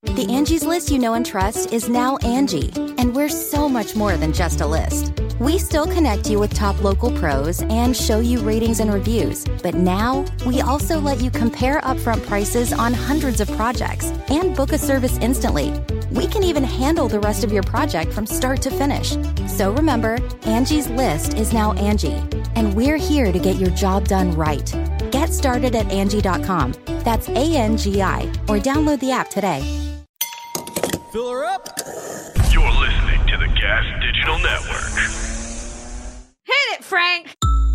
The Angie's List you know and trust is now Angie, and we're so much more than just a list. We still connect you with top local pros and show you ratings and reviews, but now we also let you compare upfront prices on hundreds of projects and book a service instantly. We can even handle the rest of your project from start to finish. So remember, Angie's List is now Angie, and we're here to get your job done right. Get started at Angie.com. That's ANGI, or download the app today. Fill her up. You're listening to the Gas Digital Network. Hit it, Frank.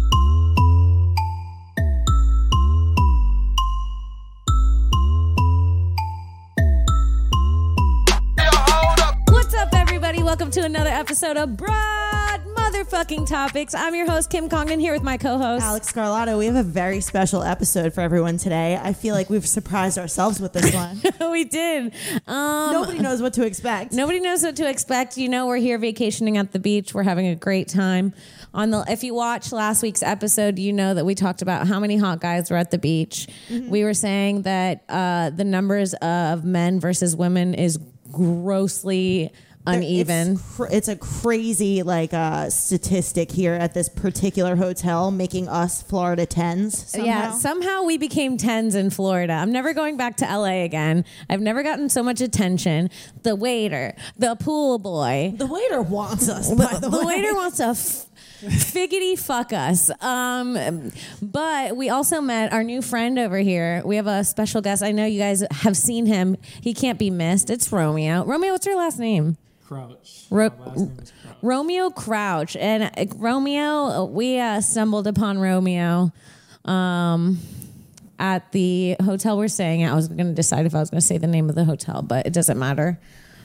What's up, everybody? Welcome to another episode of Broad Motherfucking Topics. I'm your host, Kim Congdon, here with my co-host, Alex Scarlato. We have a very special episode for everyone today. I feel like we've surprised ourselves with this one. We did. Nobody knows what to expect. Nobody knows what to expect. You know, we're here vacationing at the beach. We're having a great time. If you watched last week's episode, you know that we talked about how many hot guys were at the beach. Mm-hmm. We were saying that the numbers of men versus women is grossly uneven. It's a crazy statistic here at this particular hotel, making us Florida 10s somehow. Yeah, somehow we became 10s in Florida. I'm never going back to LA again. I've never gotten so much attention. The waiter, the pool boy. The waiter wants us, by the way. The waiter wants to figgity fuck us. But we also met our new friend over here. We have a special guest. I know you guys have seen him. He can't be missed. It's Romeo. Romeo, what's your last name? Crouch. My last name is Crouch. Romeo Crouch. And Romeo, we stumbled upon Romeo at the hotel we're staying at. I was going to decide if I was going to say the name of the hotel, but it doesn't matter.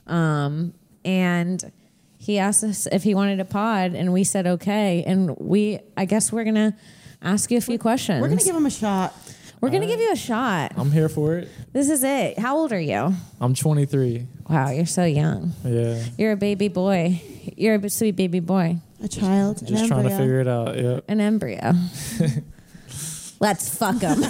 And he asked us if he wanted a pod, and we said okay. And I guess we're going to ask you a few questions. We're going to give him a shot. We're going to give you a shot. I'm here for it. This is it. How old are you? I'm 23. Wow, you're so young. Yeah. You're a baby boy. You're a sweet baby boy. A child. Just trying to figure it out. Yep. An embryo. Let's fuck him.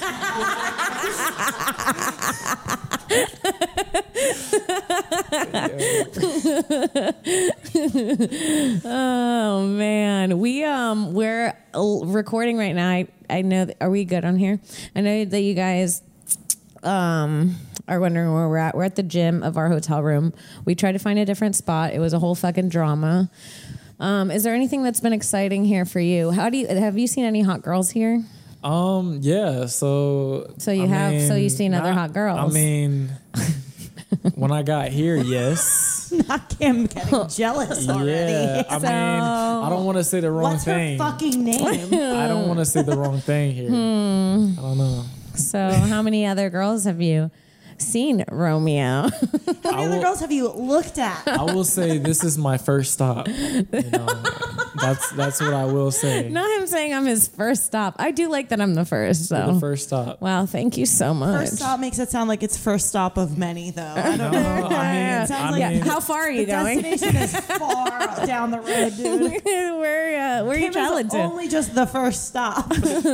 Oh man, we're recording right now. I know. Are we good on here? I know that you guys are wondering where we're at. We're at the gym of our hotel room. We tried to find a different spot. It was a whole fucking drama. Is there anything that's been exciting here for you? Have you seen any hot girls here? Yeah. So you've seen other hot girls. I mean, when I got here, yes. Not Kim getting jealous already. Yeah. I mean, I don't want to say the wrong thing. What's her fucking name? I don't want to say the wrong thing here. I don't know. So how many other girls have you seen, Romeo? How many other girls have you looked at? I will say this is my first stop. You know, that's what I will say. Not him saying I'm his first stop. I do like that I'm the first. So. You're the first stop. Wow, thank you so much. First stop makes it sound like it's first stop of many, though. I don't know. I mean, how far are you going? Destination is far down the road, dude. Where are you traveling to? Only just the first stop.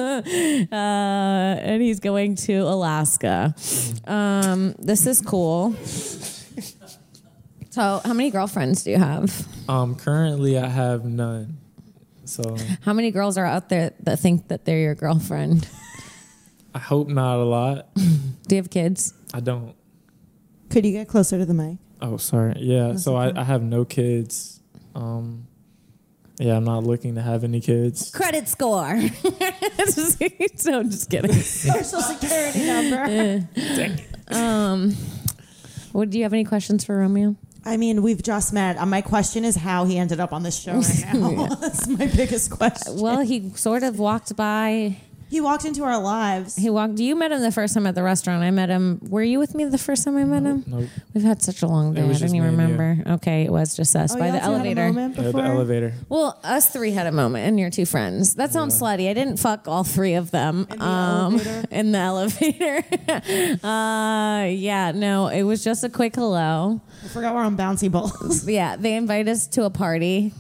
And he's going to Alaska. This is cool. So, how many girlfriends do you have? Currently, I have none. So, how many girls are out there that think that they're your girlfriend? I hope not a lot. Do you have kids? I don't. Could you get closer to the mic? Oh, sorry. Yeah. That's so okay. I have no kids. Yeah, I'm not looking to have any kids. Credit score. So I'm just kidding. Social security number. Do you have any questions for Romeo? I mean, we've just met. My question is how he ended up on this show right now. That's my biggest question. Well, he sort of walked by. He walked into our lives. You met him the first time at the restaurant. I met him. Were you with me the first time I met him? Nope. We've had such a long day. I didn't even remember. Okay, it was just us by the elevator. The elevator. Well, us three had a moment, and your two friends. That sounds slutty. I didn't fuck all three of them in the elevator. Yeah, no, it was just a quick hello. I forgot we're on bouncy balls. Yeah, they invite us to a party.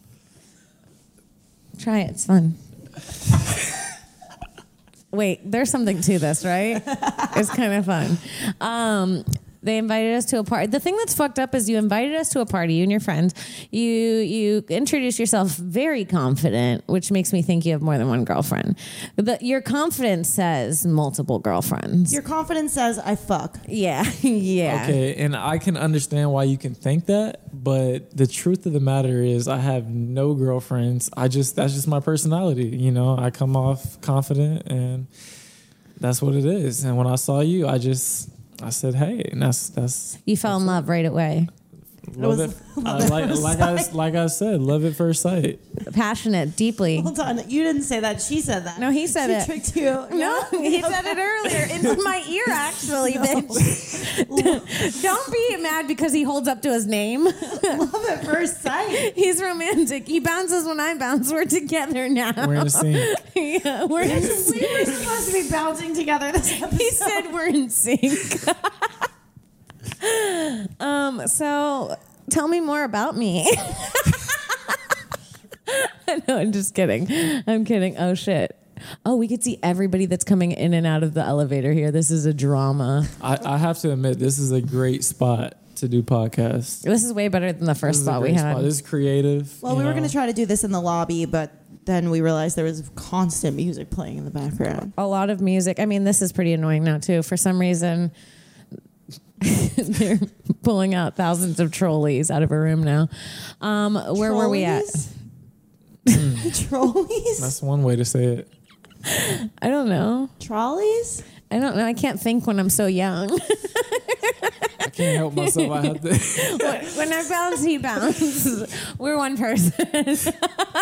Try it. It's fun. Wait, there's something to this, right? It's kind of fun. They invited us to a party. The thing that's fucked up is you invited us to a party, you and your friends. You introduce yourself very confident, which makes me think you have more than one girlfriend. Your confidence says multiple girlfriends. Your confidence says I fuck. Yeah. Yeah. Okay, and I can understand why you can think that, but the truth of the matter is I have no girlfriends. That's just my personality, you know. I come off confident and that's what it is. And when I saw you, I said, hey, and that's You fell in love right away. love it. Like I said, love at first sight. Passionate, deeply. Hold on, you didn't say that. She said that. No, he said she it. Tricked you. No, he said it earlier. It's my ear, actually, bitch. Don't be mad because he holds up to his name. Love at first sight. He's romantic. He bounces when I bounce. We're together now. We're in sync. Yeah, we're in We sync. were supposed to be bouncing together this episode. He said we're in sync. So tell me more about me. No, I'm just kidding. I'm kidding. Oh shit. Oh, we could see everybody that's coming in and out of the elevator here. This is a drama. I have to admit, this is a great spot to do podcasts. This is way better than the This first is a spot we great had. spot. This is creative. Well, we were going to try to do this in the lobby, but then we realized there was constant music playing in the background. A lot of music. I mean, this is pretty annoying now too. For some reason, they're pulling out thousands of trolleys out of a room now. Where were we at? Trolleys? That's one way to say it. I don't know. Trolleys? I don't know. I can't think when I'm so young. I can't help myself. I have to. When I bounce, he bounces. We're one person.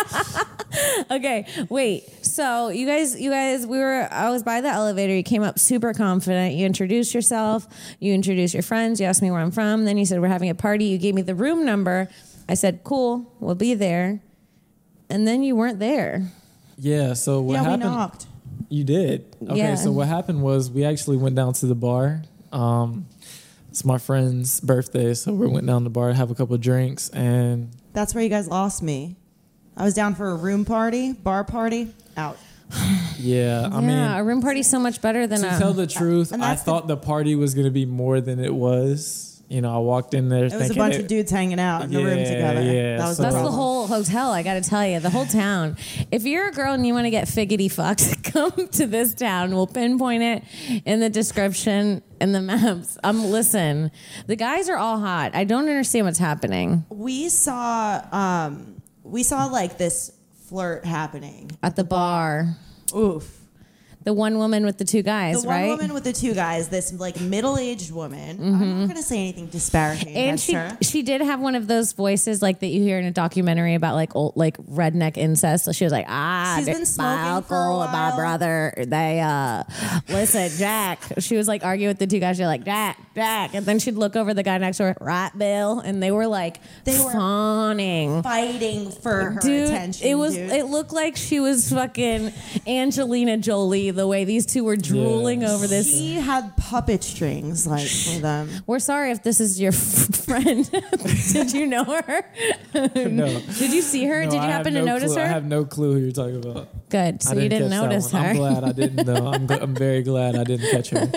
Okay, wait. So you guys, I was by the elevator. You came up super confident. You introduced yourself. You introduced your friends. You asked me where I'm from. Then you said we're having a party. You gave me the room number. I said, cool, we'll be there. And then you weren't there. Yeah. So what Yeah, happened? we knocked. You did. Okay. Yeah. So what happened was we actually went down to the bar. It's my friend's birthday, so we went down to the bar to have a couple of drinks, and That's where you guys lost me. I was down for a room party, bar party, out. yeah, I Yeah, mean, a room party's so much better than to a. tell the truth, and I that's thought the party was going to be more than it was. You know, I walked in there It was a thinking bunch of dudes hanging out in the room Yeah, together. yeah, That was so- That's the problem. whole hotel, I gotta tell you. The whole town. If you're a girl and you want to get figgity fucked, come to this town. We'll pinpoint it in the description and the maps. Listen, the guys are all hot. I don't understand what's happening We saw like this flirt happening. at the bar. Oof. The one woman with the two guys, The one right? woman with the two guys, this like middle-aged woman. I'm not gonna say anything disparaging And against her. she did have one of those voices like that you hear in a documentary about like old like redneck incest. So she was like, She's been my smoking for a uncle and my while. brother, they listen, Jack. She was like arguing with the two guys. She's like, Jack, and then she'd look over the guy next to her, right, Bill, and they were like fawning. Fighting for her Dude, attention. it looked like she was fucking Angelina Jolie the way these two were drooling over this. She had puppet strings like for them. We're sorry if this is your friend. Did you know her? No. Did you see her? No, Did you I have happen to no notice clue. her? I have no clue who you're talking about. Good. So I you didn't catch that notice one. her. I'm glad I didn't know. I'm very glad I didn't catch her.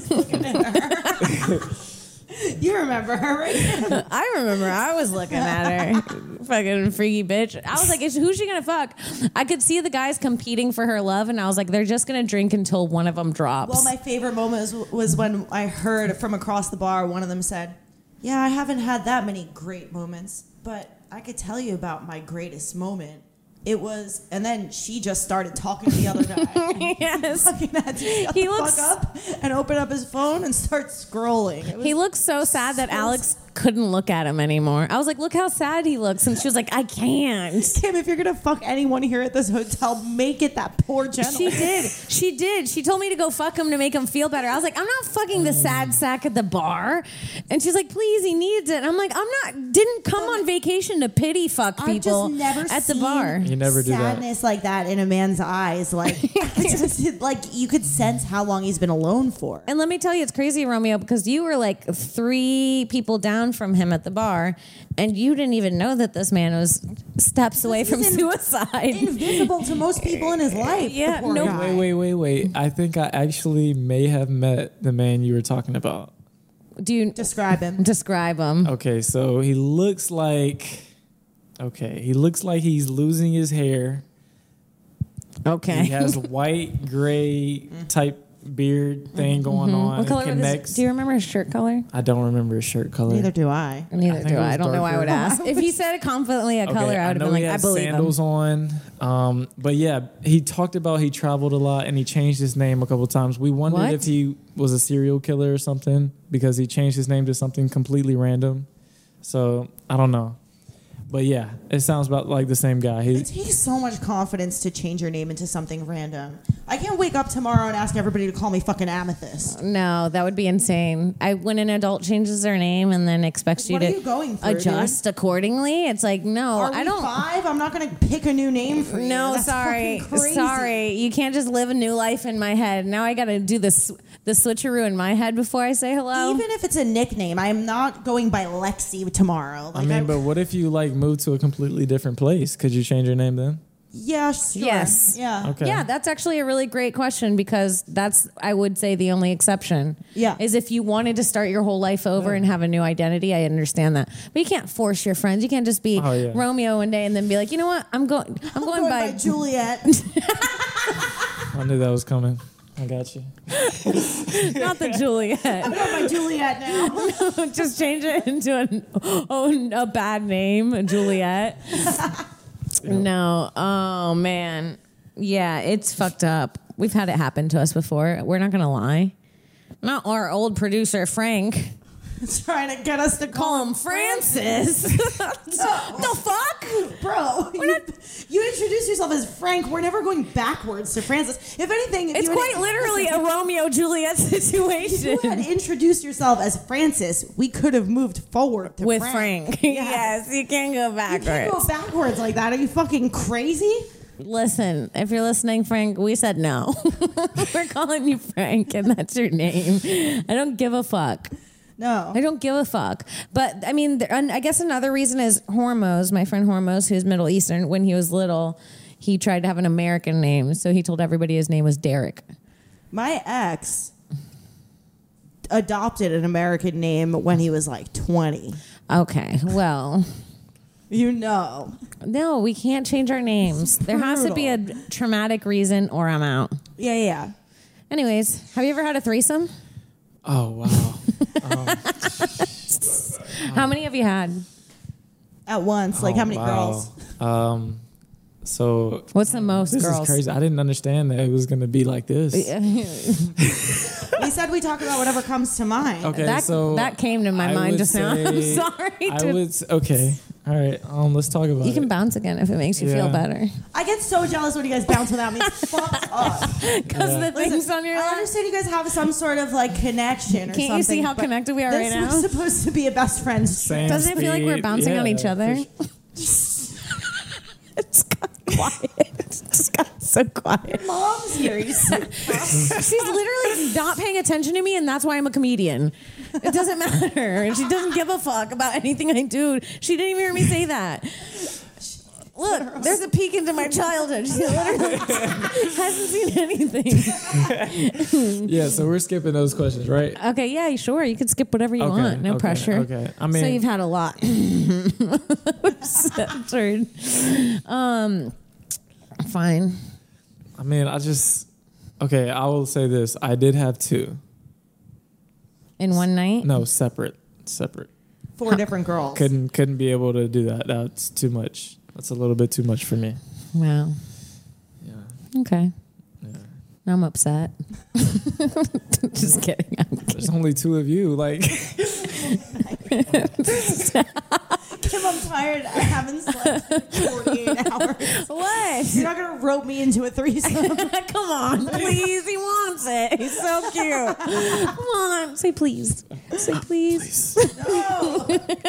You remember her, right? I remember. I was looking at her. Fucking freaky bitch. I was like, who's she gonna fuck? I could see the guys competing for her love, and I was like, they're just gonna drink until one of them drops. Well, my favorite moment was when I heard from across the bar, one of them said, "Yeah, I haven't had that many great moments, but I could tell you about my greatest moment. It was," and then she just started talking to the other guy. Yes. Fucking had to shut He the looks- fuck up and open up his phone and start scrolling. It was He looks so sad that so Alex couldn't look at him anymore. I was like, look how sad he looks. And she was like, I can't. Kim, if you're gonna fuck anyone here at this hotel, make it that poor gentleman. She did. She told me to go fuck him to make him feel better. I was like, I'm not fucking the sad sack at the bar. And she's like, please, he needs it. And I'm like, didn't come on vacation to pity fuck I've people just never at the seen bar. You never do that. sadness like that in a man's eyes. Like, it's just, like you could sense how long he's been alone for. And let me tell you, it's crazy, Romeo, because you were like 3 people down from him at the bar, and you didn't even know that this man was steps away from He's suicide. Invisible to most people in his life. Yeah, the poor no- guy. Wait. I think I actually may have met the man you were talking about. Do you Describe him. describe him? Okay, so he looks like he's losing his hair. Okay. He has white, gray type beard thing going on. What color It was connects. do you remember his shirt color? I don't remember his shirt color. Neither do I. Neither think do it I. was I don't know why I would darker. ask. If he said it confidently a color, I would have know been like, he I has believe him. sandals on. But yeah, he talked about he traveled a lot and he changed his name a couple times. We wondered What? if he was a serial killer or something because he changed his name to something completely random. So I don't know. But yeah, it sounds about like the same guy. It takes so much confidence to change your name into something random. I can't wake up tomorrow and ask everybody to call me fucking Amethyst. No, that would be insane. When an adult changes their name and then expects you What are to you going through, adjust accordingly, it's like, no, Are I we don't. 5? I'm not going to pick a new name for you. No, That's sorry. fucking crazy. Sorry. You can't just live a new life in my head. Now I got to do the switcheroo in my head before I say hello. Even if it's a nickname, I am not going by Lexi tomorrow. I mean, but what if you like move to a completely different place? Could you change your name then? yeah, sure. Yes. Yeah. Okay. Yeah, that's actually a really great question because that's, I would say, the only exception. Yeah. Is if you wanted to start your whole life over and have a new identity, I understand that. But you can't force your friends. You can't just be Oh, yeah. Romeo one day and then be like, you know what? I'm going Going by Juliet. I knew that was coming. I got you. not the Juliet. I'm going by Juliet now. Just change it into a bad name, Juliet. No. Oh, man. Yeah, it's fucked up. We've had it happen to us before. We're not going to lie. Not our old producer, Frank. Trying to get us to Call him Francis. The fuck? Bro, you introduce yourself as Frank. We're never going backwards to Francis. If anything, if It's you quite had, literally a Romeo-Juliet if situation. you had introduced yourself as Francis, we could have moved forward to With Frank. Frank. Yes. Yes, you can't go You backwards. can't go backwards like that. Are you fucking crazy? Listen, if you're listening, Frank, we said no. We're calling you Frank, and that's your name. I don't give a fuck. No. I don't give a fuck. But I mean, I guess another reason is Hormuz, my friend Hormuz, who's Middle Eastern. When he was little, he tried to have an American name, so he told everybody his name was Derek. My ex adopted an American name when he was like 20. Okay, well, You know. no, we can't change our names. There has to be a traumatic reason, or I'm out. Yeah. Anyways, have you ever had a threesome? Oh wow. How many have you had? At once. Like, how many girls? So What's the most this girls? is crazy. I didn't understand that it was going to be like this. We said we talk about whatever comes to mind. Okay, That, so that came to my I mind would just now. I'm say- sorry. I would okay. All right. Let's talk about You it. can bounce again if it makes you feel Yeah. better. I get so jealous when you guys bounce without me. Fuck up. Because the things on your I lap. understand you guys have some sort of like connection or something. Can't you see how but connected we are this right now? was supposed to be a best friends. Same Doesn't it feel like we're speed. bouncing on Yeah, each other? It's got quiet. It's got so quiet. Mom's here. You She's literally not paying attention to me, and that's why I'm a comedian. It doesn't matter. And she doesn't give a fuck about anything I do. She didn't even hear me say that. Look, there's a peek into my childhood. She literally hasn't seen anything. Yeah, so we're skipping those questions, right? Okay, yeah, sure. You can skip whatever you Okay, want. No okay, pressure. okay. I mean- so you've had a lot. Centered. Fine. I mean, okay, I will say this. I did have 2. In one night? No, separate. 4 different girls. Couldn't be able to do that. That's too much. That's a little bit too much for me. Wow. Yeah. Okay. Yeah. I'm upset. Just kidding. There's only 2 of you. Like, Kim, I'm tired. I haven't slept in 48 hours. What? You're not going to rope me into a threesome. Come on, please. He wants it. He's so cute. Come on. Say please. Say please. No.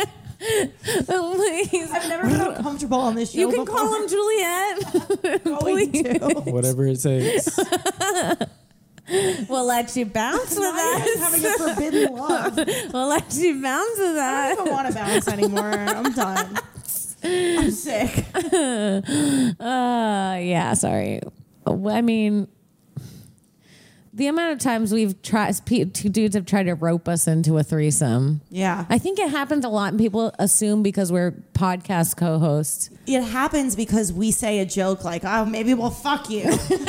Please. I've never felt comfortable on this show You can before. call him Juliet. Going to. whatever it takes. We'll let you bounce with Now you guys us. having a forbidden love. We'll let you bounce with I us. don't want to bounce anymore. I'm done. I'm sick. Yeah, sorry. I mean, The amount of times we've tried, two dudes have tried to rope us into a threesome. Yeah. I think it happens a lot, and people assume because we're podcast co-hosts. It happens because we say a joke like, oh, maybe we'll fuck you.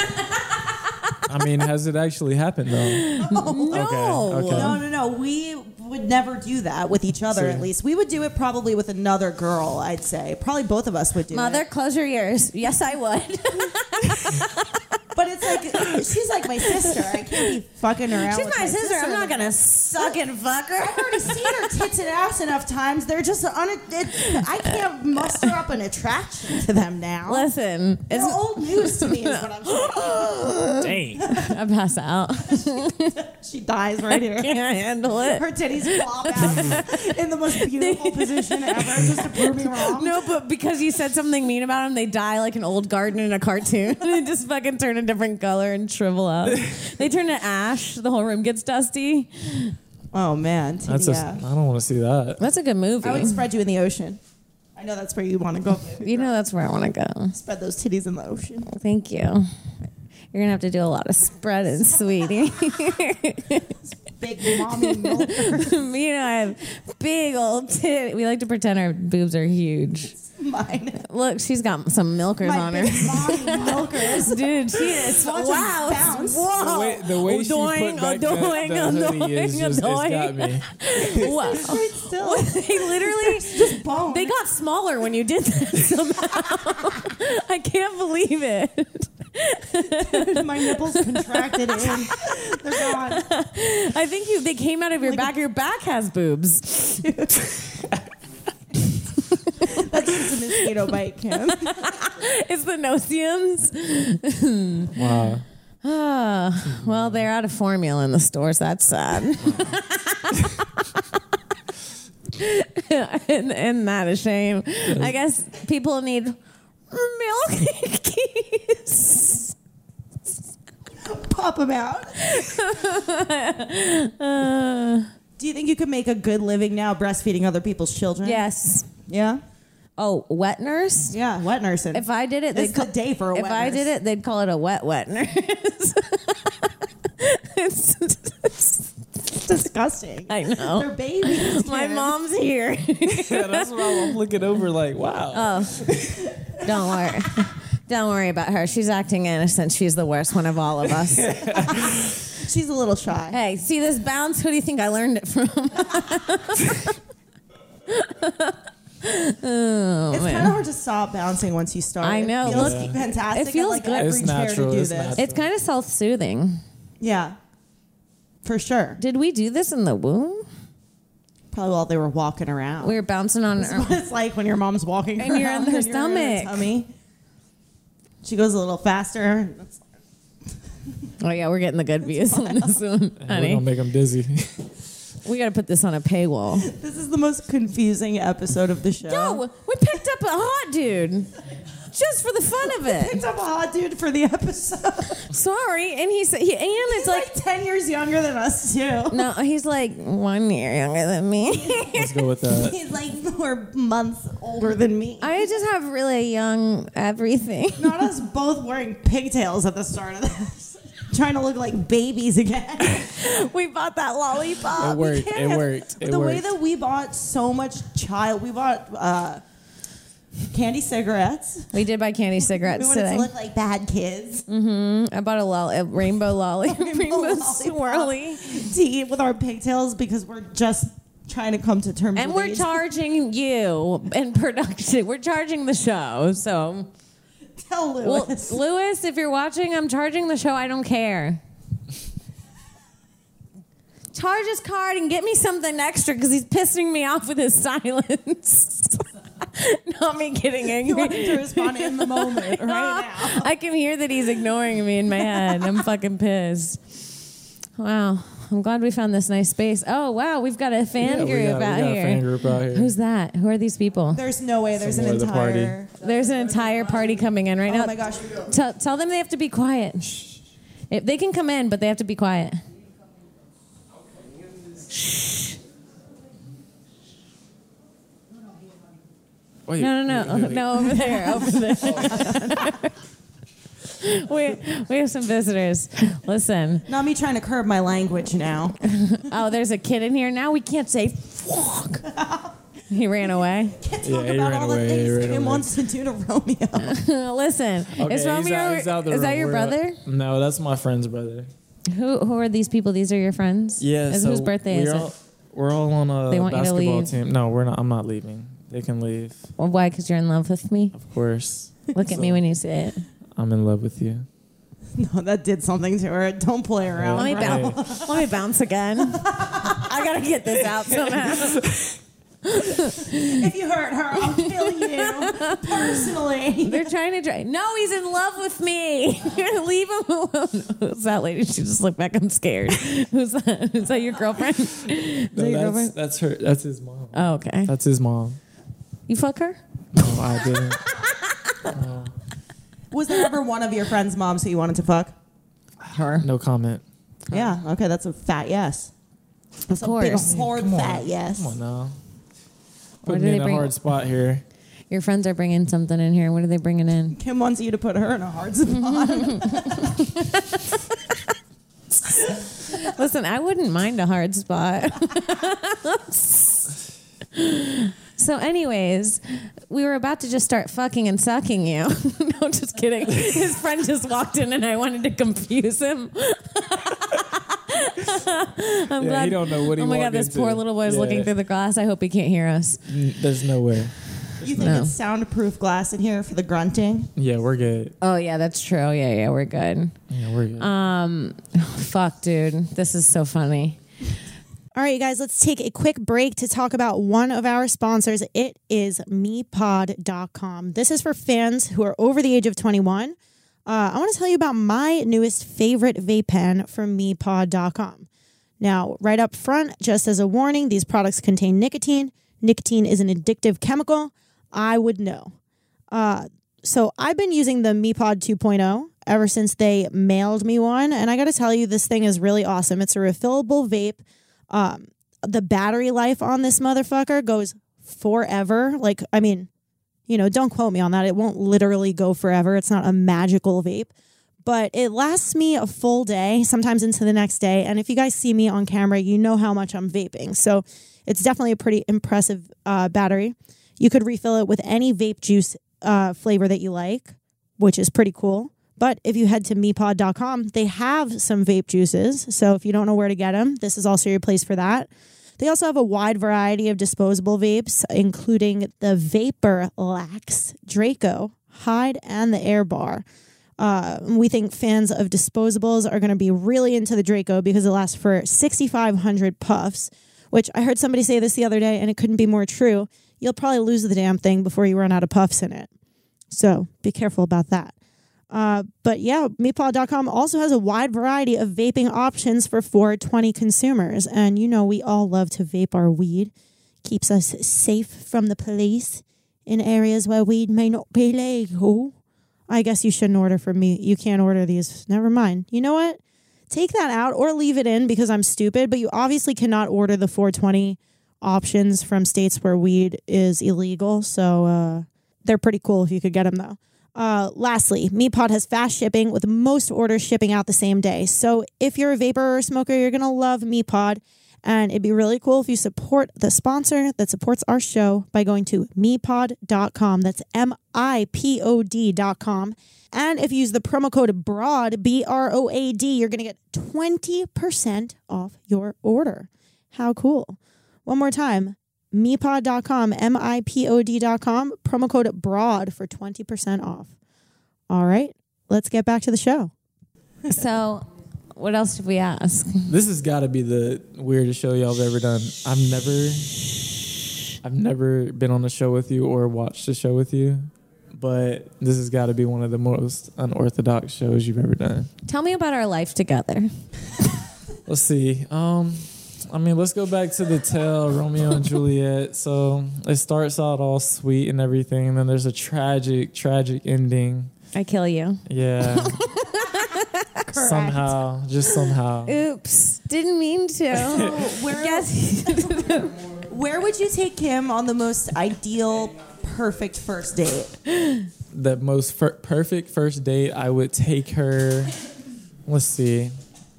I mean, has it actually happened though? No. Okay. No. We would never do that with each other, See. at least. We would do it probably with another girl, I'd say. Probably both of us would do Mother, it. close your ears. Yes, I would. But it's like, she's like my sister. I can't be fucking her out. She's with my sister. I'm not going to suck and fuck her. I've already seen her tits and ass enough times. They're just, I can't muster up an attraction to them now. Listen. They're old news to me is what I'm saying. Dang. I pass out. She dies right here. Can't handle it. Her titties flop out in the most beautiful position ever just to prove me wrong. No, but because you said something mean about them, they die like an old garden in a cartoon. They just fucking turn a different color and shrivel up. They turn to ash. The whole room gets dusty. Oh, man. That's TDF. I don't want to see that. That's a good movie. I would spread you in the ocean. I know that's where you want to go. Baby. You know that's where I want to go. Spread those titties in the ocean. Thank you. You're going to have to do a lot of spreading, sweetie. Big mommy milker. Me and I have big old titties. We like to pretend our boobs are huge. Mine. Look, she's got some milkers My on her. big mommy milkers. Dude, she is. Watch her Wow. bounce. Whoa. The way she Adoing, put back adoing, the hoodie is just, it's got me. Wow. Straight still. They literally Just bone. They got smaller when you did that somehow. I can't believe it. My nipples contracted in. They're gone. I think they came out of your back. Your back has boobs. That's just a mosquito bite, Kim. It's the nociums. Wow. Well, they're out of formula in the stores. That's sad. Isn't that a shame? I guess people need milkies. Pop them out. Do you think you could make a good living now breastfeeding other people's children? Yes. Yeah? Oh, wet nurse? Yeah, wet nursing. If I did it, It's the day for a if wet I nurse. did it, they'd call it a wet nurse. it's disgusting. I know. They're babies. My Kim. mom's here. Yeah, that's why I'm looking over like, wow. Oh, don't worry. Don't worry about her. She's acting innocent. She's the worst one of all of us. She's a little shy. Hey, see this bounce? Who do you think I learned it from? It's kind of hard to stop bouncing once you start. I know. It feels Look, fantastic. it feels I like good. every It's chair natural, to do it's this. natural. It's kind of self-soothing. Yeah, for sure. Did we do this in the womb? Probably while they were walking around. We were bouncing on That's what it's like when your mom's walking And around you're in her and you're in her stomach. tummy. She goes a little faster. Oh, yeah, we're getting the good views on this one, We're honey. gonna make them dizzy. We got to put this on a paywall. This is the most confusing episode of the show. No, we picked up a hot dude just for the fun of it. Picked up a hot dude for the episode. Sorry, and he said, and it's He's like 10 years younger than us, too. no, he's like 1 year younger than me. Let's go with that. He's like 4 months older than me. I just have really young everything. Not us both wearing pigtails at the start of this. Trying to look like babies again. We bought that lollipop. It worked. It worked. It The way worked. that we bought so much we bought candy cigarettes. We did buy candy We cigarettes wanted today. to look like bad kids. I bought a rainbow lolly, rainbow lollipop swirly. To eat with our pigtails because we're just trying to come to terms And with we're age. charging you in production. We're charging the show. So, Tell well, Lewis. Lewis, if you're watching, I'm charging the show. I don't care. Charge his card and get me something extra because he's pissing me off with his silence. Not me getting You angry. want him to respond in the moment right now. I can hear that he's ignoring me in my head. I'm fucking pissed. Wow. I'm glad we found this nice space. Oh, wow. We've got a fan Yeah, we group got out a here. fan group out here. Who's that? Who are these people? There's no way there's Some an more of the party. entire... There's an entire party coming in right now. Oh my gosh. Tell them they have to be quiet. If they can come in, but they have to be quiet. Shh. Wait, No, over there, over there. We have some visitors. Listen. Not me trying to curb my language now. Oh, there's a kid in here. Now we can't say fuck. He ran away. Can't Yeah, talk he about ran all the away, he things ran Kim away. wants to do to Romeo. Listen, Okay, is Romeo? he's out the Is that room. your We're brother? No, that's my friend's brother. Who are these people? These are your friends? Yeah. Whose birthday is it? We're all on a They want you to basketball leave. team. No, we're not. I'm not leaving. They can leave, Well, why? Because you're in love with me. of course. Look at me when you say it. I'm in love with you. No, that did something to her. Don't play around. Let me right? bounce. Let me bounce again. I gotta get this out somehow. If you hurt her, I'll kill you personally. They're trying to No, he's in love with me. Leave him alone. Who's that lady? She just looked back. I'm scared. Who's that? Is that your girlfriend? Is that No, your girlfriend? that's her. That's his mom. Oh, okay. That's his mom. You fuck her? No, I didn't. Was there ever one of your friends' moms who you wanted to fuck? Her. No comment. Yeah. Okay, that's a fat yes. That's Of a big course. hard Come on. fat yes. Come on now. What Put do me they in a bring? hard spot here. Your friends are bringing something in here. What are they bringing in? Kim wants you to put her in a hard spot. Listen, I wouldn't mind a hard spot. So anyways, we were about to just start fucking and sucking you. No, just kidding. His friend just walked in and I wanted to confuse him. I'm glad. He don't know what he Oh my God, walked this into. poor little boy is Yeah. looking through the glass. I hope he can't hear us. There's no way. You think No. it's soundproof glass in here for the grunting? Yeah, we're good. Oh yeah, that's true. Yeah, we're good. Yeah, we're good. Fuck, dude. This is so funny. All right, you guys, let's take a quick break to talk about one of our sponsors. It is MePod.com. This is for fans who are over the age of 21. I want to tell you about my newest favorite vape pen from MePod.com. Now, right up front, just as a warning, these products contain nicotine. Nicotine is an addictive chemical. I would know. So I've been using the MePod 2.0 ever since they mailed me one. And I got to tell you, this thing is really awesome. It's a refillable vape. The battery life on this motherfucker goes forever. Like, I mean, you know, don't quote me on that. It won't literally go forever. It's not a magical vape, but it lasts me a full day, sometimes into the next day. And if you guys see me on camera, you know how much I'm vaping. So it's definitely a pretty impressive battery. You could refill it with any vape juice flavor that you like, which is pretty cool. But if you head to MePod.com, they have some vape juices. So if you don't know where to get them, this is also your place for that. They also have a wide variety of disposable vapes, including the Vapor Lax, Draco, Hyde, and the Air Bar. We think fans of disposables are going to be really into the Draco because it lasts for 6,500 puffs, which I heard somebody say this the other day, and it couldn't be more true. You'll probably lose the damn thing before you run out of puffs in it. So be careful about that. But yeah, MePod.com also has a wide variety of vaping options for 420 consumers. And you know, we all love to vape our weed. Keeps us safe from the police in areas where weed may not be legal. I guess you shouldn't order from me. You can't order these. Never mind. You know what? Take that out or leave it in because I'm stupid. But you obviously cannot order the 420 options from states where weed is illegal. So they're pretty cool if you could get them, though. Lastly, MePod has fast shipping with most orders shipping out the same day. So if you're a vapor or a smoker, you're going to love MePod. And it'd be really cool if you support the sponsor that supports our show by going to MePod.com. That's MIPOD.com. And if you use the promo code BROAD, BROAD, you're going to get 20% off your order. How cool. One more time. MePod.com, MIPOD.com, promo code BROAD for 20% off. All right, let's get back to the show. So, what else did we ask? This has got to be the weirdest show y'all have ever done. I've never been on a show with you or watched a show with you, but this has got to be one of the most unorthodox shows you've ever done. Tell me about our life together. Let's see. I mean, let's go back to the tale, Romeo and Juliet. So it starts out all sweet and everything, and then there's a tragic ending. I kill you. Yeah. Somehow, just somehow. Oops. Didn't mean to. Where would you take Kim on the most ideal, perfect first date? the most perfect first date, I would take her. Let's see.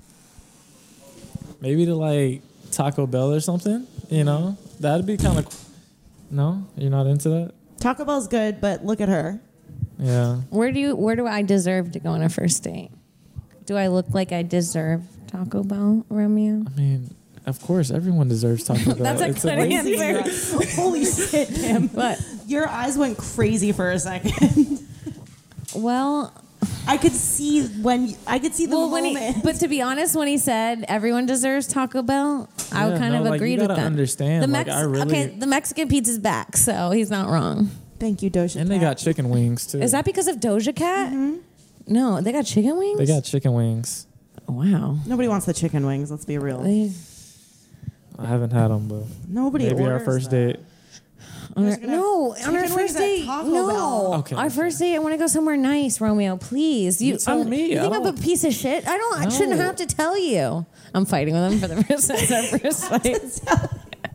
Maybe to like Taco Bell or something. You know, that'd be kind of. No, you're not into that. Taco Bell's good, but look at her. Yeah. Where do I deserve to go on a first date? Do I look like I deserve Taco Bell, Romeo? I mean, of course, everyone deserves Taco Bell. That's a It's good amazing. answer. Holy shit, Kim. But Your eyes went crazy for a second. well, I could see the moment. but to be honest, when he said everyone deserves Taco Bell, I Yeah, kind no, of like, agreed you with gotta that. understand, The like, I really- okay, the Mexican pizza's back, so he's not wrong. Thank you, Doja And they Cat. got chicken wings too. Is that because of Doja Cat? No, they got chicken wings. They got chicken wings. Wow. Nobody wants the chicken wings. Let's be real. I haven't had them, but Nobody maybe our orders first that. date. On our chicken first wings at date. Taco No, Bell. Okay, our okay. first date. I want to go somewhere nice, Romeo. Please, You tell me. You I think I'm a don't- piece of shit? I shouldn't No. have to tell you. I'm fighting with him for the first fight.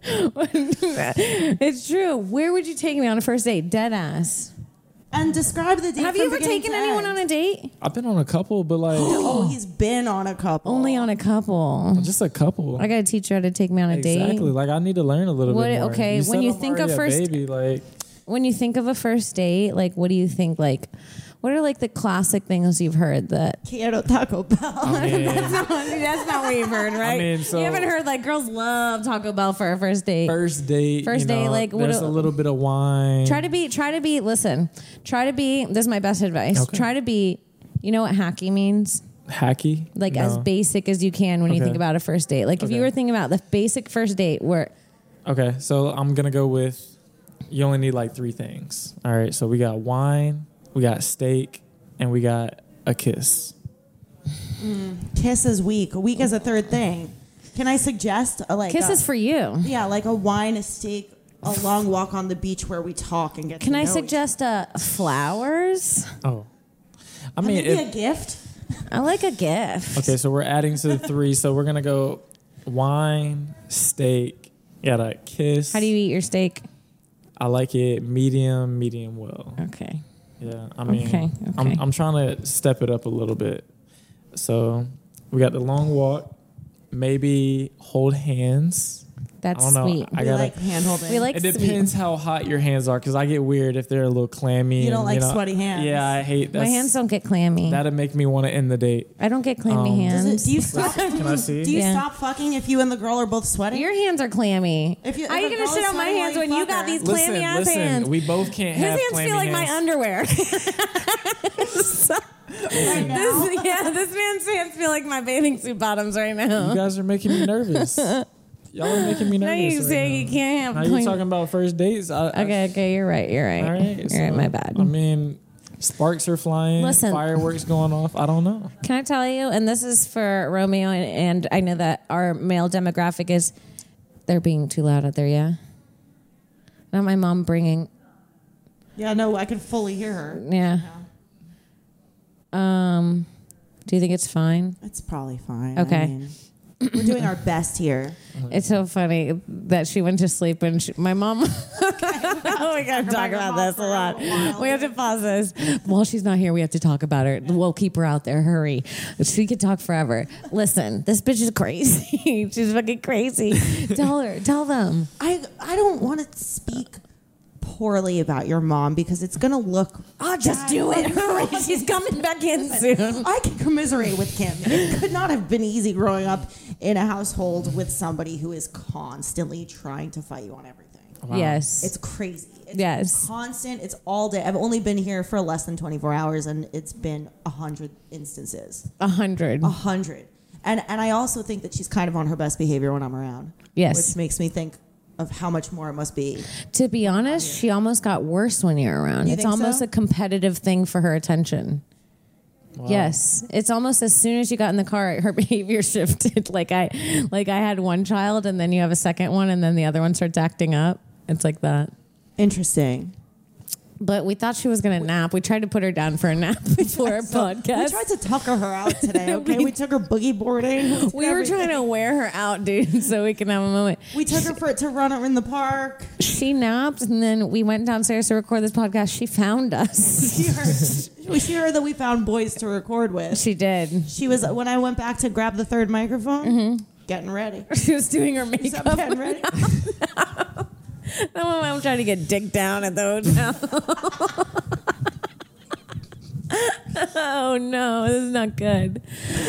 It's true. Where would you take me on a first date? Dead ass. And describe the date. Have you ever taken anyone on a date? I've been on a couple, but like Oh, he's been on a couple. Only on a couple. just a couple. I gotta teach you how to take me on a date. Exactly. Like I need to learn a little What- bit more. okay, You when said you I'm think of already a first- baby, like When you think of a first date, like what do you think? Like, what are like the classic things you've heard that? Quiero Taco Bell. I mean, That's not what you've heard, right? mean, so- you haven't heard like girls love Taco Bell for a first date. first date. First you date, know, like, what there's do- a little bit of wine. Try to be. This is my best advice. Okay. Try to be. You know what hacky means? hacky. Like No. as basic as you can when you Okay. think about a first date. Like if you Okay. were thinking about the basic first date, where Okay, so I'm gonna go with. You only need like 3 things. All right, so we got wine, we got steak, and we got a kiss. Kiss is weak. Weak is a third thing. Can I suggest kisses for you. Yeah, like a wine, a steak, a long walk on the beach where we talk and get. Can to I know suggest flowers? Oh, I each mean, other. Maybe a gift. I like a gift. okay, so we're adding to the 3. So we're gonna go wine, steak, got a kiss. How do you eat your steak? I like it medium well. Okay. Yeah, I mean, Okay. I'm trying to step it up a little bit. So we got the long walk, maybe hold hands. That's I don't know. sweet. I We gotta. like hand holding. We like It sweet. depends how hot your hands are, because I get weird if they're a little clammy. You don't and, like know, sweaty hands. Yeah, I hate that. My hands don't get clammy. That'd make me want to end the date. I don't get clammy Does hands. do you stop? Can I see? Do you Yeah. stop fucking if you and the girl are both sweating? Your hands are clammy. If you- How if you a gonna girl shit is on my sweating hands while when you you fuck got her? these clammy ass listen. hands? We both can't His have hands clammy feel like my hands. underwear. Right now? This man's hands feel like my bathing suit bottoms right now. You guys are making me nervous. Y'all are making me No, nervous. you right say now. you can't have. Now you talking about first dates? Okay, you're right. You're right. All right. You're right. My bad. I mean, sparks are flying. Listen. Fireworks going off. I don't know. Can I tell you? And this is for Romeo, and I know that our male demographic is. They're being too loud out there. Yeah. Not my mom bringing. Yeah, no, I can fully hear her. Yeah. Do you think it's fine? It's probably fine. Okay. I mean, we're doing our best here. It's so funny that she went to sleep and my mom. we gotta talk about this a lot. We have to pause this. While she's not here, we have to talk about her. We'll keep her out there. Hurry. She could talk forever. Listen, this bitch is crazy. She's fucking crazy. Tell her. Tell them. I don't want to speak poorly about your mom because it's gonna look. Just do it. Hurry. She's coming back in soon. I can commiserate with Kim. It could not have been easy growing up in a household with somebody who is constantly trying to fight you on everything. Yes. It's crazy. It's Yes. constant. It's all day. I've only been here for less than 24 hours, and it's been 100 instances. 100. 100. And I also think that she's kind of on her best behavior when I'm around. Yes. Which makes me think of how much more it must be. To be honest, she almost got worse when you're around. You It's think almost so? a competitive thing for her attention. Yes, it's almost as soon as you got in the car, her behavior shifted. Like I had one child, and then you have a second one, and then the other one starts acting up. It's like that. Interesting. But we thought she was going to nap. We tried to put her down for a nap before our podcast. We tried to tucker her out today, okay? we took her boogie boarding. We were trying to wear her out, dude, so we can have a moment. We took her to run her in the park. She napped, and then we went downstairs to record this podcast. She found us. She heard that we found boys to record with. She did. She was, when I went back to grab the third microphone, getting ready. She was doing her makeup. Getting ready. That one I'm trying to get dick down at the hotel. Oh no, this is not good.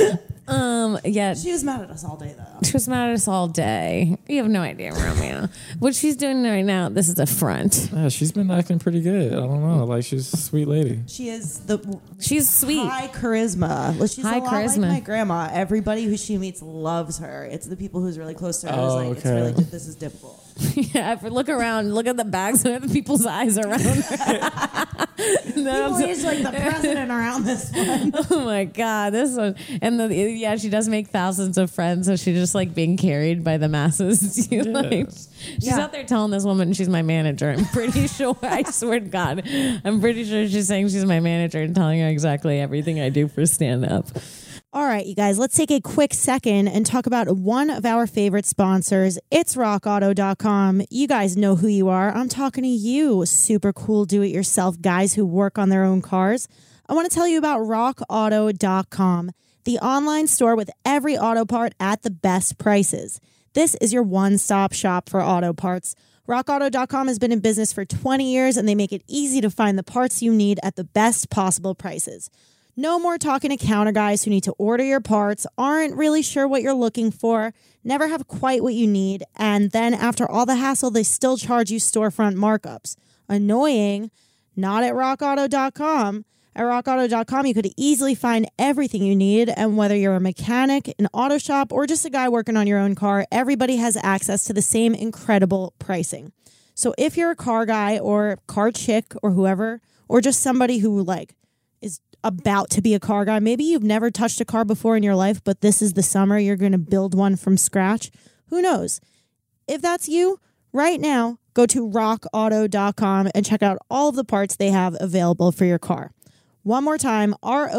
Yeah. She was mad at us all day though. She was mad at us all day. You have no idea, Romeo. What she's doing right now, this is a front. Yeah, she's been acting pretty good. I don't know. Like, she's a sweet lady. She is She's sweet. high charisma. Well, she's High a lot charisma. like my grandma. Everybody who she meets loves her. It's the people who's really close to her who's like, it's okay. really, this is difficult. Yeah, if you look around, look at the bags and the people's eyes around her. People age like the president around this one. Oh my God, this one. And yeah, she does make thousands of friends, so she's just like being carried by the masses. She's out there telling this woman she's my manager. I'm pretty sure, I swear to God, I'm pretty sure she's saying she's my manager and telling her exactly everything I do for stand up. All right, you guys, let's take a quick second and talk about one of our favorite sponsors. It's rockauto.com. You guys know who you are. I'm talking to you, super cool do-it-yourself guys who work on their own cars. I want to tell you about rockauto.com, the online store with every auto part at the best prices. This is your one-stop shop for auto parts. RockAuto.com has been in business for 20 years, and they make it easy to find the parts you need at the best possible prices. No more talking to counter guys who need to order your parts, aren't really sure what you're looking for, never have quite what you need, and then after all the hassle, they still charge you storefront markups. Annoying. Not at RockAuto.com. At RockAuto.com, you could easily find everything you need, and whether you're a mechanic, an auto shop, or just a guy working on your own car, everybody has access to the same incredible pricing. So if you're a car guy or car chick or whoever, or just somebody who is about to be a car guy, maybe you've never touched a car before in your life, but this is the summer you're going to build one from scratch. Who knows? If that's you, right now, go to rockauto.com and check out all of the parts they have available for your car. One more time,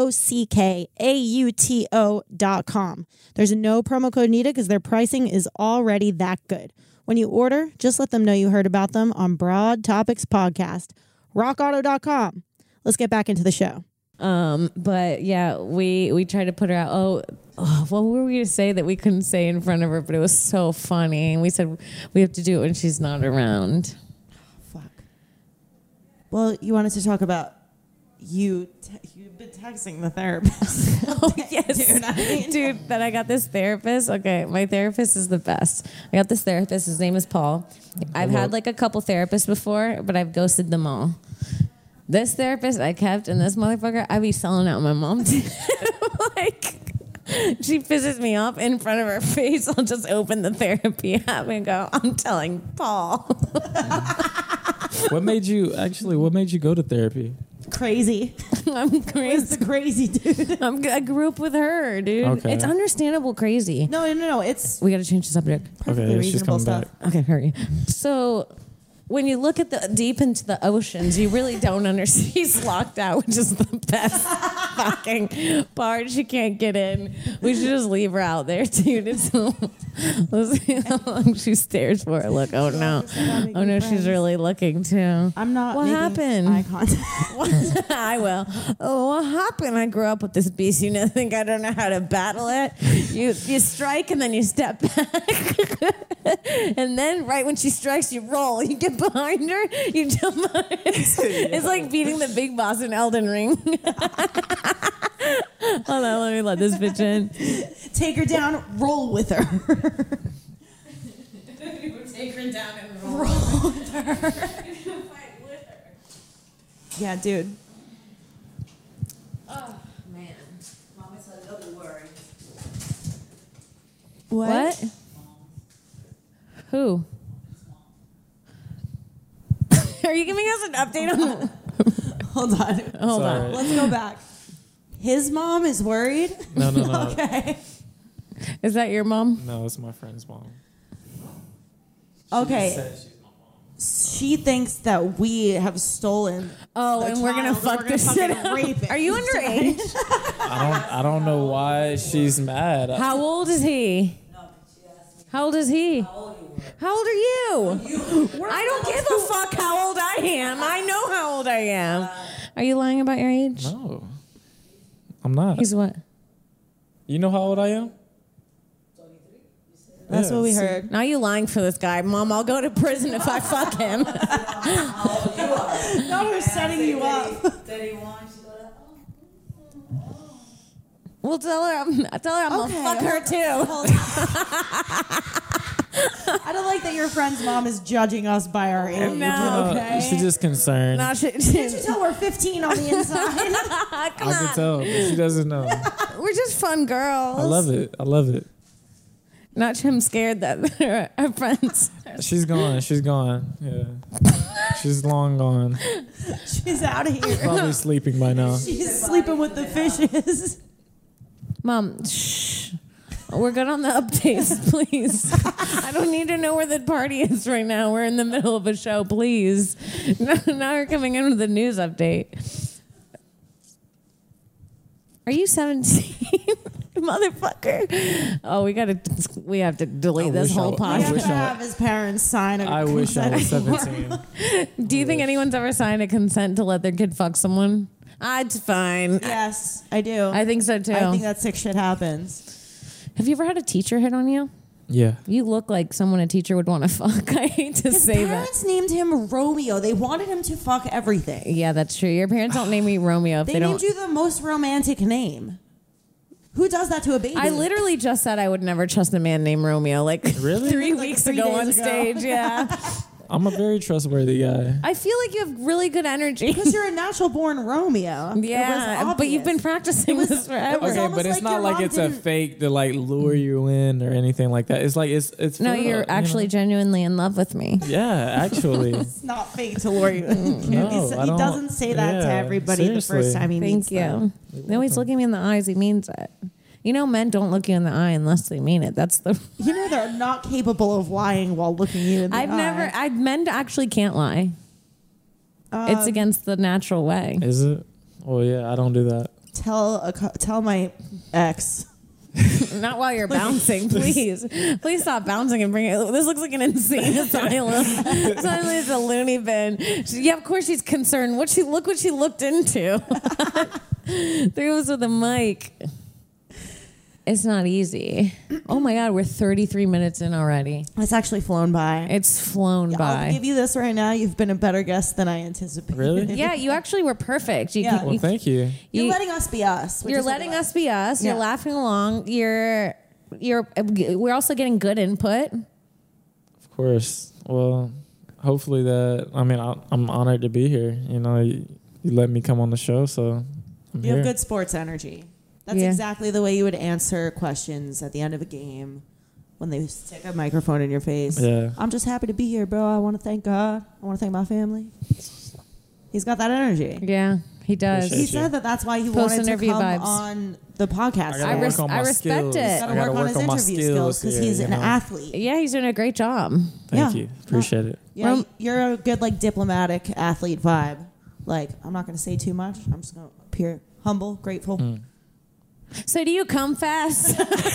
rockauto.com. There's no promo code needed because their pricing is already that good. When you order, just let them know you heard about them on Broad Topics Podcast. rockauto.com. Let's get back into the show. But yeah, we tried to put her out. Oh, what were we going to say that we couldn't say in front of her, but it was so funny. And we said we have to do it when she's not around. Fuck. Well, you wanted to talk about you've been texting the therapist. Oh, yes. Dude, that I got this therapist. Okay, my therapist is the best. I got this therapist. His name is Paul. I've had like a couple therapists before, but I've ghosted them all. This therapist I kept, and this motherfucker, I be selling out my mom. Like, she pisses me off in front of her face. I'll just open the therapy app and go, I'm telling Paul. What made you go to therapy? crazy. I'm crazy. It's the crazy dude. I grew up with her, dude. Okay. It's understandable crazy. No. It's We got to change the subject. perfectly Okay, she's reasonable coming stuff. back. Okay, hurry. So when you look at the deep into the oceans, you really don't understand. He's locked out, which is the best fucking part. She can't get in. We should just leave her out there, dude. Let's see how long she stares for it. Look, oh no. Oh no, she's really looking too. I'm not. What making happened? Eye contact. I will. Oh, what happened? I grew up with this beast. You know, think I don't know how to battle it. You strike and then you step back, and then right when she strikes, you roll. You get behind her, you jump. It's like beating the big boss in Elden Ring. Hold on, let me let this bitch in. Take her down. Roll with her. Take her down and roll. Yeah, dude. Oh man, Mama said, don't worry. what? Who? Are you giving us an update on? Hold on. Hold on. Sorry. Let's go back. His mom is worried. No. Okay. Is that your mom? No, it's my friend's mom. Okay. Said she's my mom. she thinks that we have stolen. Oh, and we're gonna fuck this shit up. Are you underage? I don't know why she's mad. How old is he? How old is he? How old are you? I don't give a fuck how old I am. I know how old I am. Are you lying about your age? No, I'm not. He's what? You know how old I am? That's Yeah, what we see. heard. Now you lying for this guy. Mom, I'll go to prison if I fuck him. Now we're setting you up. 31, she's like, Well, tell her I'm gonna fuck her too. I don't like that your friend's mom is judging us by our age. No. Okay. She's just concerned. Now Can't you tell we're 15 on the inside? I can tell, but she doesn't know. We're just fun girls. I love it. I love it. Not him scared that our friends. She's gone. She's gone. Yeah. She's long gone. She's out of here. Probably sleeping by now. She's sleeping with the fishes. Mom, shh. We're good on the updates, please. I don't need to know where the party is right now. We're in the middle of a show, please. Now you're coming in with a news update. Are you 17? Motherfucker. Oh, we have to delete this whole He has wish to I- have his parents sign a I wish I was consent. 17. Do you think anyone's ever signed a consent to let their kid fuck someone? It's fine. Yes, I do. I think so too. I think that sick shit happens. Have you ever had a teacher hit on you? Yeah. You look like someone a teacher would want to fuck. I hate to His say that. parents named him Romeo. They wanted him to fuck everything. Yeah, that's true. Your parents don't name me Romeo if They they don't. named you the most romantic name. Who does that to a baby? I literally just said I would never trust a man named Romeo like Really? 3 Like weeks 3 ago days on ago. stage. Yeah. I'm a very trustworthy guy. I feel like you have really good energy. Because you're a natural born Romeo. Yeah, but you've been practicing this forever. was Okay, almost but it's like not your like mom it's a didn't- fake to like lure you in or anything like that. It's like it's No, for you're real, actually you genuinely in love with me. know? Yeah, actually. It's not fake to lure you. No, he I don't- doesn't say that to yeah, everybody the seriously. first time he meets Thank them. you. They always look at me in the eyes. He means it. You know, men don't look you in the eye unless they mean it. That's the. You know they're not capable of lying while looking you in the eye. Men actually can't lie. It's against the natural way. Is it? Well, yeah, I don't do that. Tell my ex. Not while you're bouncing, please. Please stop bouncing and bring it. This looks like an insane asylum. Suddenly it's a loony bin. Yeah, of course she's concerned. Look what she looked into. There was with a mic. It's not easy. Oh my God, we're 33 minutes in already. It's actually flown by. It's flown I'll by. give you this right now. You've been a better guest than I anticipated. Really? Yeah, you actually were perfect. Yeah. Well, thank you. You're you- letting us be us. which You're is what letting we us be us. You're Yeah. laughing along. We're also getting good input. Of course. Well, hopefully that. I mean, I'm honored to be here. You know, you let me come on the show, so I'm You here. have good sports energy. That's Yeah. exactly the way you would answer questions at the end of a game when they stick a microphone in your face. Yeah. I'm just happy to be here, bro. I want to thank God. I want to thank my family. He's got that energy. Yeah, he does. Appreciate He you. said that that's why he wanted to Post-interview come vibes. on the podcast. I gotta I work on my respect skills. it. He's got I to gotta work on his my interview skills because here, he's you an know? athlete. Yeah, he's doing a great job. Thank Yeah. you. Appreciate it. Yeah, Well- you're a good like diplomatic athlete vibe. Like I'm not going to say too much. I'm just going to appear humble, grateful. So do you come fast?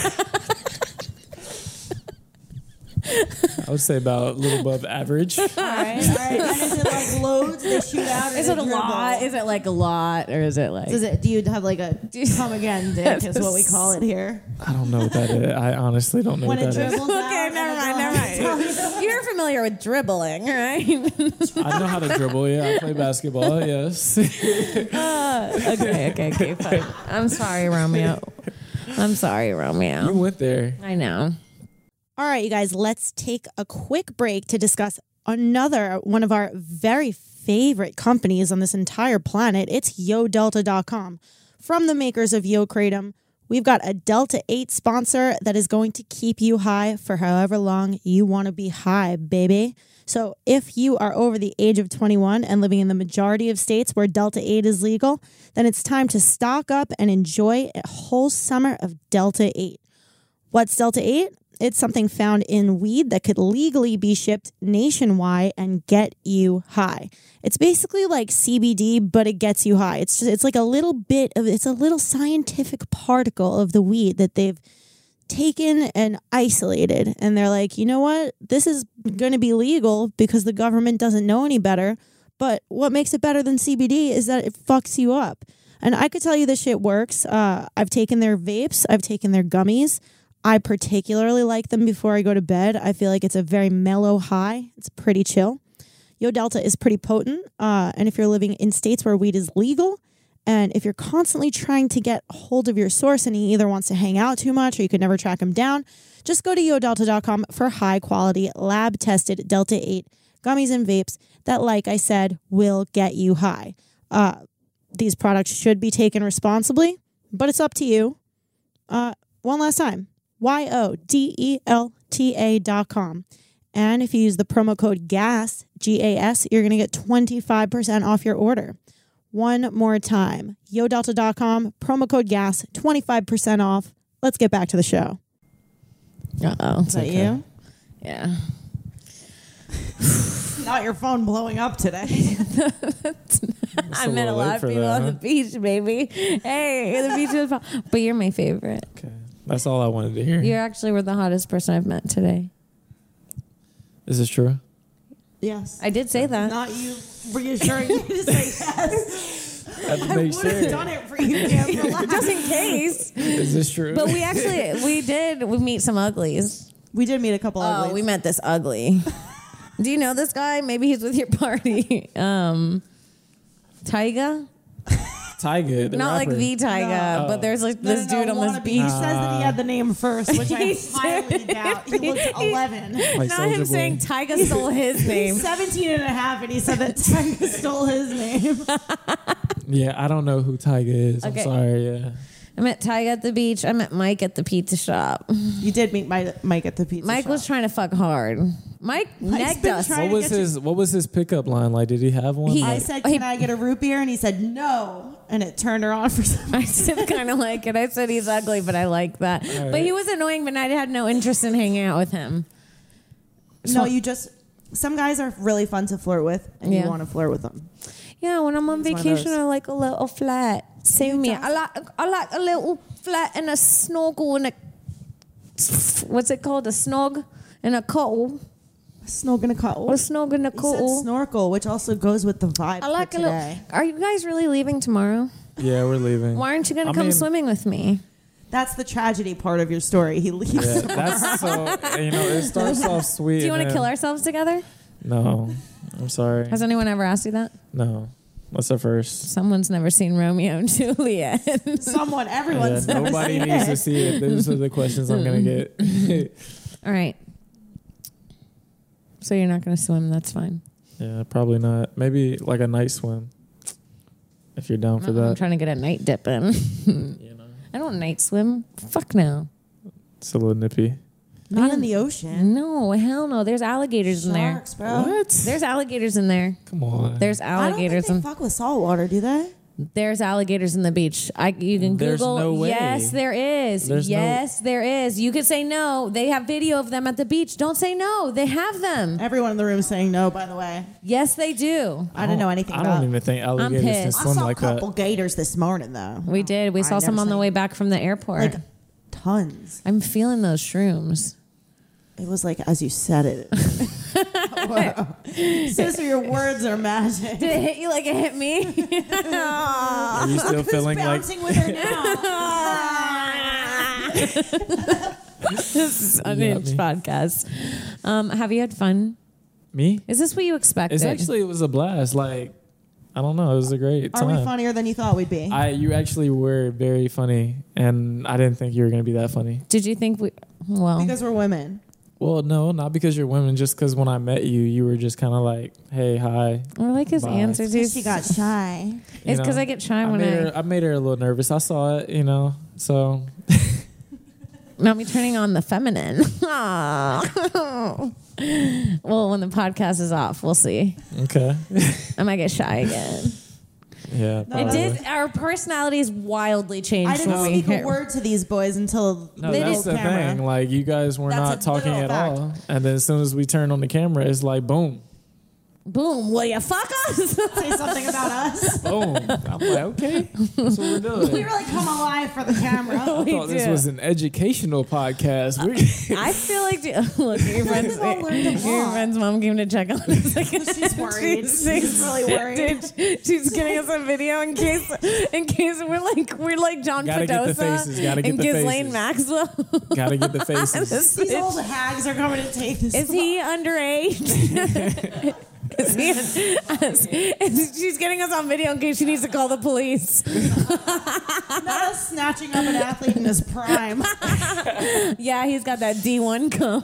I would say about a little above average. All right. And is it like loads they shoot out? Or Is it a dribble? lot? Is it like a lot, or is it like? Do you have like a come again dick is what we call it here? I don't know what that is. I honestly don't know When what it that is. dribbles out. Okay, and never it mind, goes- never mind. You're familiar with dribbling, right? I know how to dribble. Yeah, I play basketball. Yes. Okay, fine. I'm sorry, Romeo. You went there. I know. All right, you guys, let's take a quick break to discuss another one of our very favorite companies on this entire planet. It's YoDelta.com. From the makers of Yo Kratom, we've got a Delta 8 sponsor that is going to keep you high for however long you want to be high, baby. So if you are over the age of 21 and living in the majority of states where Delta 8 is legal, then it's time to stock up and enjoy a whole summer of Delta 8. What's Delta 8? It's something found in weed that could legally be shipped nationwide and get you high. It's basically like CBD, but it gets you high. It's like a little bit of, it's a little scientific particle of the weed that they've taken and isolated. And they're like, you know what? This is going to be legal because the government doesn't know any better. But what makes it better than CBD is that it fucks you up. And I could tell you this shit works. I've taken their vapes. I've taken their gummies. I particularly like them before I go to bed. I feel like it's a very mellow high. It's pretty chill. Yo Delta is pretty potent. And if you're living in states where weed is legal, and if you're constantly trying to get a hold of your source and he either wants to hang out too much or you could never track him down, just go to yodelta.com for high quality, lab tested Delta 8 gummies and vapes that, like I said, will get you high. These products should be taken responsibly, but it's up to you. One last time. YODELTA.com. And if you use the promo code GAS, GAS, you're going to get 25% off your order. One more time. YoDelta.com, promo code GAS, 25% off. Let's get back to the show. Uh-oh. Is that you? Yeah. Not your phone blowing up today. I met a lot of people on the beach, baby. Hey, the beach was fun. But you're my favorite. Okay. That's all I wanted to hear. You actually were the hottest person I've met today. Is this true? Yes. I did say that. Not you reassuring me to say yes. I had to I make would have sure. done it for you, Kim. Relax. Just in case. Is this true? But we meet some uglies. We did meet a couple of Oh, we met this ugly. Do you know this guy? Maybe he's with your party. Tyga? Tyga, the Not rapper. like the Tyga, No. but there's like this dude on this wannabe. beach. He says that he had the name first, which I He's highly doubt. He was 11. Like Not him Soulja Boy. saying Tyga stole his name. He's 17 and a half, and he said that Tyga stole his name. Yeah, I don't know who Tyga is. Okay. I'm sorry. Yeah. I met Tyga at the beach. I met Mike at the pizza shop. You did meet Mike at the pizza Mike shop. was trying to fuck hard. Mike negged been us. trying- What was his pickup line? Like, did he have one? He- I Like, said, can I get a root beer? And he said, no. And it turned her on for some I still kind of like it. I said he's ugly, but I like that. right. But he was annoying, but I had no interest in hanging out with him. No, you just... Some guys are really fun to flirt with, and Yeah. you want to flirt with them. Yeah, when I'm on He's one of vacation, those. I like a little flat. Same me. I like a little flat and a snorkel and a... What's it called? A snog and a cuddle. Snog and a cuddle. A snog and a He said cuddle. snorkel, which also goes with the vibe I like for a today. little... Are you guys really leaving tomorrow? yeah, we're leaving. Why aren't you going I to come mean- swimming with me? That's the tragedy part of your story. He leaves. Yeah, that's so. It starts off sweet. Do you want and to kill then- ourselves together? No, I'm sorry. Has anyone ever asked you that? No. What's the first? Someone's never seen Romeo and Juliet. Someone, Yeah, everyone's never nobody seen needs it. to see it. Those are the questions I'm gonna get. All right. So you're not going to swim. That's fine. Yeah, probably not. Maybe like a night swim. If you're down for I'm that. trying to get a night dip in. You know, I don't night swim. Fuck no. it's a little nippy. Not in the ocean. No, hell no. There's alligators in there. Sharks, bro. What? There's alligators in there. Come on. There's I don't alligators think in they fuck with salt water, do they? There's alligators in the beach. You can There's Google. no way. Yes, there is. There's yes, there is. You could say no. They have video of them at the beach. Don't say no. They have them. Everyone in the room is saying no, by the way. Yes, they do. I didn't know anything I about don't even think alligators can pissed. I swim saw like a couple that. gators this morning, though. We did. We saw I some never on the saw- way back from the airport. Like, tons. I'm feeling those shrooms. It was like as you said it. Sister, your words are magic. Did it hit you like it hit me? Are you still feeling like? Bouncing with her now. This is Unhinged me. podcast. Have you had fun? Me? Is this what you expected? It was a blast. Like, I don't know. It was a great Are time. we funnier than you thought we'd be? You actually were very funny, and I didn't think you were gonna be that funny. Did you think we? Well, Because we're women. Well, no, not because you're women. Just because when I met you, you were just kind of like, "Hey, hi." I like his Bye. answers. She got shy. It's because know, I get shy I when made her a little nervous. I saw it, So Not me turning on the feminine. Well, when the podcast is off, we'll see. okay. I might get shy again. Yeah, It probably. did. Our personalities wildly changed. I didn't when we speak a word to these boys until No, the that's the camera. thing. Like, you guys were That's not a talking literal at fact. all. And then as soon as we turned on the camera, it's like, boom, Boom! Will you fuck us? Say something about us. boom. I'm like, okay, that's what we're doing. We really come alive for the camera. I thought this do. was an educational podcast. I feel like look, your friend's all learned a lot. mom came to check on us. She's worried. She's really worried. Dude, she's getting us a video in case we're like John Gotta get the Fidosa faces, gotta get and the Ghislaine faces. Maxwell. Gotta get the faces. These old hags are coming to take this. Is he underage? Is he, she's getting us on video in case she needs to call the police. Not us snatching up an athlete in his prime. Yeah, he's got that D1 cum.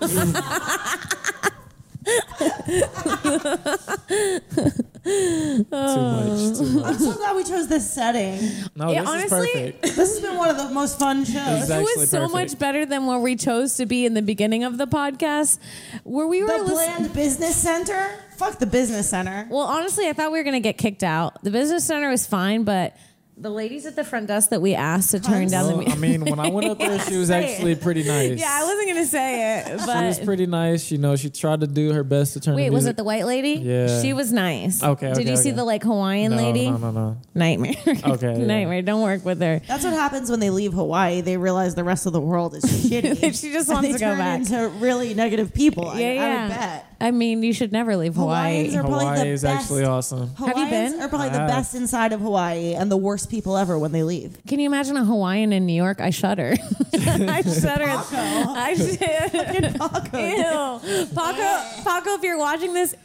Too much. I'm so glad we chose this setting. No, Yeah, this honestly, is perfect. This has been one of the most fun shows. Exactly. It actually was so perfect. much better than where we chose to be in the beginning of the podcast, where we were The Bland Business Center? Fuck the Business Center. Well, honestly, I thought we were going to get kicked out. The business center was fine, but the ladies at the front desk that we asked to turn down the Well, I mean, when I went up there, she was actually pretty nice. Yeah, I wasn't going to say it, She was but pretty nice. You know, she tried to do her best to turn. wait, the was music. it the white lady? Yeah. She was nice. Okay, Did you see okay. the like Hawaiian lady? No. Nightmare. Okay, yeah. Nightmare. Don't work with her. That's what happens when they leave Hawaii. They realize the rest of the world is shitty. She just And wants they to go turn back. into really negative people. I Yeah. would bet. I mean, you should never leave Hawaii. Hawaiians are probably Hawaii the is best. actually awesome. Have you Hawaiians been? are probably I the have. best inside of Hawaii and the worst people ever when they leave. Can you imagine a Hawaiian in New York? I shudder. I shudder. I shudder. Paco. Ew. Paco, if you're watching this,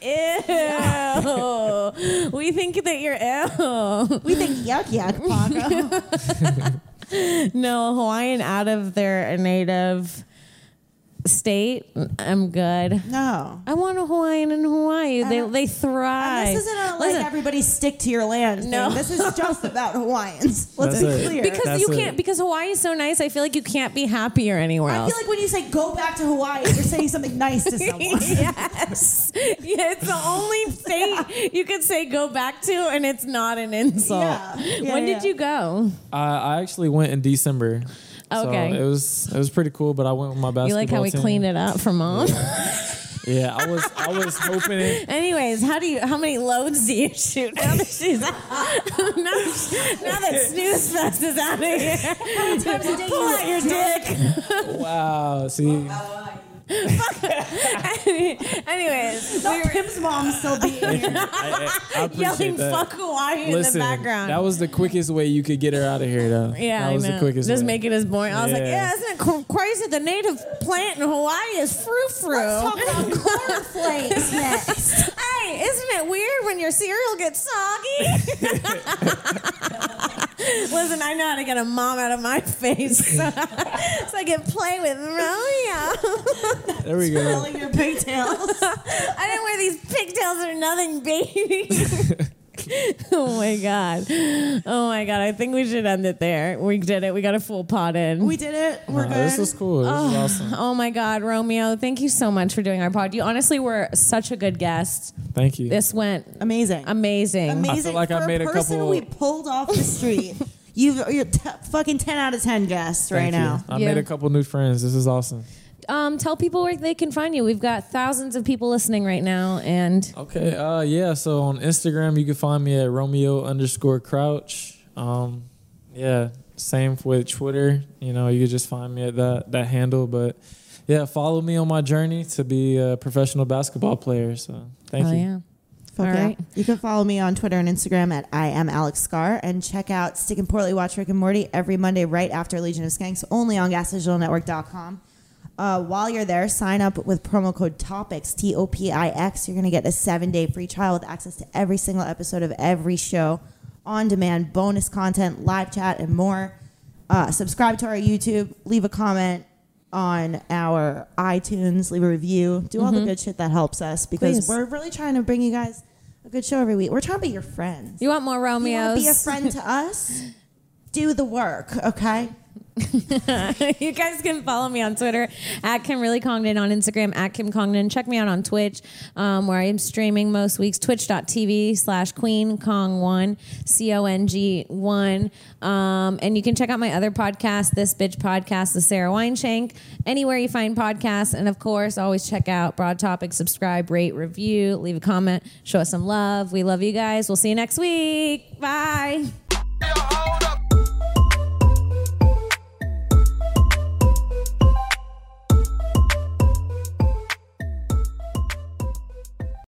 ew. We think that you're ew. We think yuck, Paco. No, Hawaiian out of their native state, I'm good. No. I want a Hawaiian in Hawaii. They thrive. And this isn't a, like, Listen, everybody stick to your land thing. No. This is just about Hawaiians. Let's That's be it. clear. because That's you it. can't. Because Hawaii is so nice. I feel like you can't be happier anywhere I else. feel like when you say go back to Hawaii, you're saying something nice to someone. Yes. Yeah, it's the only state you could say go back to, and it's not an insult. Yeah, When yeah. did you go? I actually went in December. Okay. So it was pretty cool, but I went with my basketball You like how we team. cleaned it up for mom? Yeah, I was hoping it. Anyways, how many loads do you shoot now that she's now that Snooze Fest is out of here? How many times a day pull out your dick? Wow, see, Anyways, No, Kim's mom still being here. I appreciate yelling that. "fuck Hawaii" Listen, in the background. that was the quickest way you could get her out of here, though. Yeah, that was I know. the quickest Just way. make it as boring. I was like, Yeah. yeah, isn't it crazy? The native plant in Hawaii is frou-frou. Let's talk about cornflakes next. Hey, isn't it weird when your cereal gets soggy? Listen, I know how to get a mom out of my face so I can play with Romeo. There we go. Twirling your pigtails. I didn't wear these pigtails or nothing, baby. Oh my god. I think we should end it there. We did it. We got a full pot in. We did it. We're good. This was cool. This was awesome. Oh my God, Romeo, thank you so much for doing our pod. You honestly were such a good guest. Thank you. This went Amazing. amazing. Amazing. I feel like For I made a person couple- we pulled off the street. You're fucking 10 out of 10 guests right Thank you. now. I Yeah. made a couple new friends. This is awesome. Tell people where they can find you. We've got thousands of people listening right now, and Okay. Yeah. So on Instagram, you can find me at Romeo_Crouch. Yeah. Same with Twitter. You know, you can just find me at that handle. But yeah, follow me on my journey to be a professional basketball player. So thank oh you. yeah, Fuck All yeah. right. You can follow me on Twitter and Instagram at I am Alex Scar and check out Stick and Portly Watch Rick and Morty every Monday right after Legion of Skanks, only on GasDigitalNetwork.com. While you're there, sign up with promo code TOPIX, TOPIX. You're going to get a 7-day free trial with access to every single episode of every show, on demand, bonus content, live chat, and more. Subscribe to our YouTube. Leave a comment on our iTunes. Leave a review. Do all the good shit that helps us because Please. we're really trying to bring you guys a good show every week. We're trying to be your friends. you want more You want Romeos? to be a friend to us? Do the work, okay? You guys can follow me on Twitter at Kimberly Congdon, on Instagram at Kim Congdon. Check me out on Twitch, where I am streaming most weeks, twitch.tv/QueenKong1, CONG1. And you can check out my other podcast, This Bitch Podcast, the Sarah Weinshank, anywhere you find podcasts. And of course, always check out Broad Topic, subscribe, rate, review, leave a comment, show us some love. We love you guys. We'll see you next week. Bye.